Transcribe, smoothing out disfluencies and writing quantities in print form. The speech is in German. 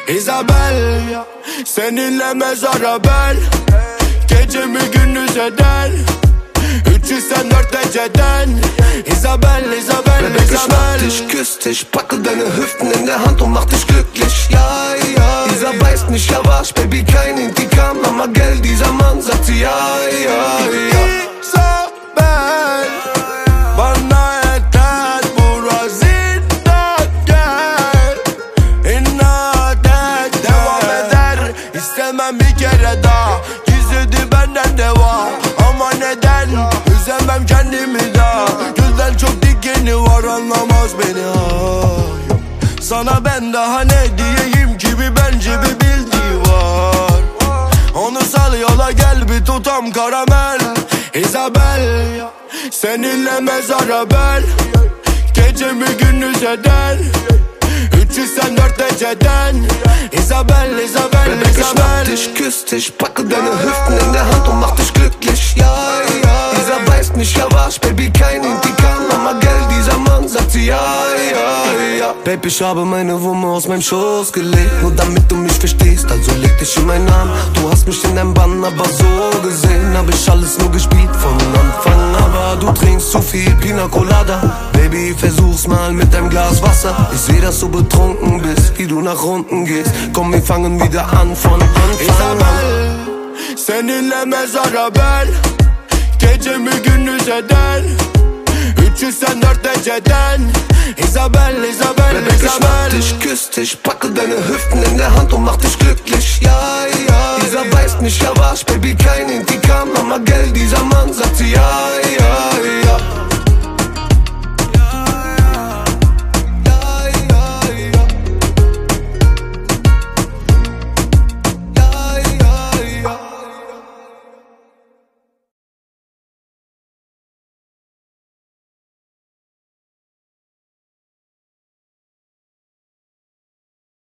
Isabel, seninle mezara bel. Gecemi gündüz eder 304 dereceden. Isabel, Isabel, Baby, ich schnapp Isabel. dich, küss dich, packe deine Hüften in der Hand und mach dich glücklich. Ja, ja, dieser weiß nicht, ja was, Baby, kein Intikam, aber Geld, dieser Mann sagt sie ja, ja, ja. Isabel, bana yeter burası inat gel. İnat et, devam eder. İstemem bir kere daha, gizledi benden deva. Ama neden, üzemem kendimi daha. Gözden çok dikeni var, anlamaz beni ay. Sana ben daha ne diyeyim ki, bir bence bir bildiği var. Onu sal yola, gel bir tutam karamel. Isabel, seninle mezara bel. Gecemi gündüz eder 304 dereceden. Isabel, Isabel, Baby, ich schnapp Isabel. dich, küss dich, packe deine Hüften in der Hand und mach dich glücklich. Ja, ja, dieser weiß nicht, ja was, Baby, kein Intikam, aber Geld, dieser Mann sagt sie ja, ja, ja. Baby, ich habe meine Wumme aus meinem Schoß gelegt, nur damit du mich verstehst, also leg dich in meinen Arm. Du hast mich in deinem Bann, aber so gesehen hab ich alles nur gespielt von Anfang. Aber du trinkst zu viel Pina Colada. Baby, versuch's mal mit deinem Glas Wasser. Ich seh, dass du betrunken bist, wie du nach unten gehst. Komm, wir fangen wieder an von Anfang. Isabel, seninle mezara bel. Gecemi gündüz eder 304 dereceden. Isabel, Isabel, Baby, ich schnapp Isabel. dich, küss dich, packe deine Hüften in der Hand und mach dich glücklich. Ja, ja, dieser weiß nicht, ja was, Baby, kein Intikam, aber Geld, dieser Mann sagt sie ja, ja, ja.